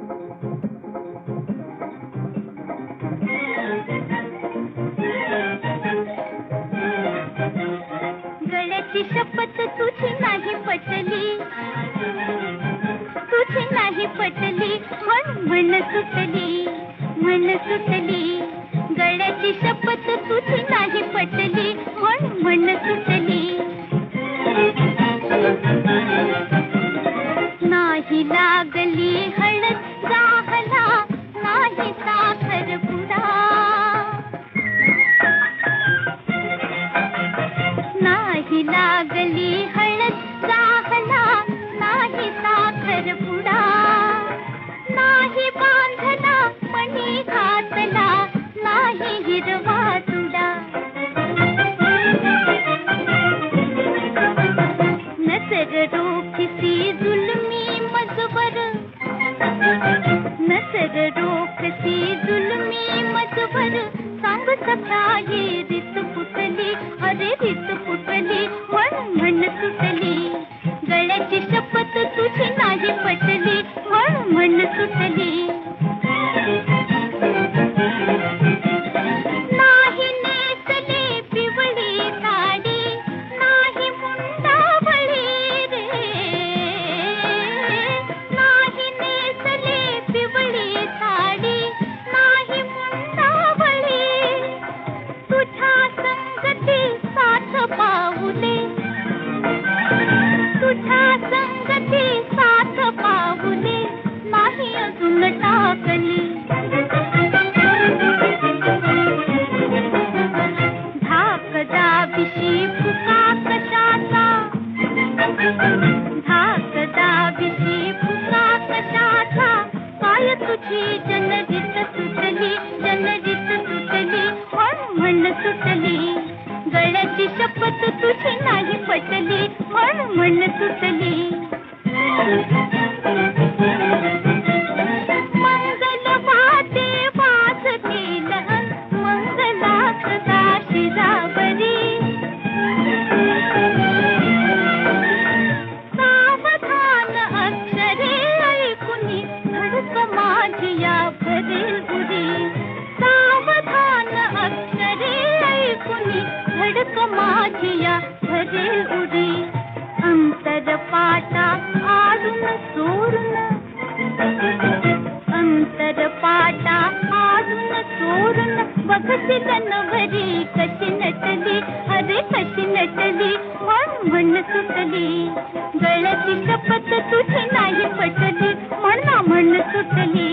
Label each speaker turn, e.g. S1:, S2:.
S1: गळ्याची शपथ तुझी नाही पटली, तुझी नाही पटली, म्हण सुटली, म्हण सुटली. गळ्याची शपथ तुझी नाही पटली, म्हण सुटली. नाही लागली हळद जाहला, नाही साखर पुडा. नाही लागली हळद जाहला, नाही साखर पुडा. नाही बांधला मणी घातला, नाही हिरवा तुडा. नजर रोखसी जुलमी मजबर, नजर रोखसी जुलमी मजबर. सांग सख्या ये रीत फुटली, अरे रीत फुटली, म्हण सुटली. गळ्याची शपथ तुझी नाही पटली, म्हण सुटली. नाही नेसले पिवळी साडी, नाही मुंडावळी रे. नाही नेसले पिवळी साडी, नाही मुंडावळी. तुझ्या संगती साथ पाऊले, तुझ्या संगती साथ पाऊले, नाही अजून टाकली. धाक दाबिशी फुका कशाचा, धाक दाबिशी फुका कशाचा. काय तुझी जनरीत सुटली, जनरीत सुटली, म्हण सुटली. गळ्याची शपथ तुझी नाही पटली, म्हण सुटली. मंगल वाद्ये वाजतील, मंगलाकृता शिरावरी. सावधान अक्षरे ऐकुनी, धडक माझी या भरेल उरी. सावधान अक्षरे ऐकुनी, धडक माझी या भरेल उरी. अंतर पाटा आडून चोरून, अंतर पाटा आडून चोरून. बघशील नवरी कशी नटली, अरे कशी नटली, म्हण सुटली. गळ्याची शपथ तुझी नाही पटली, म्हण सुटली.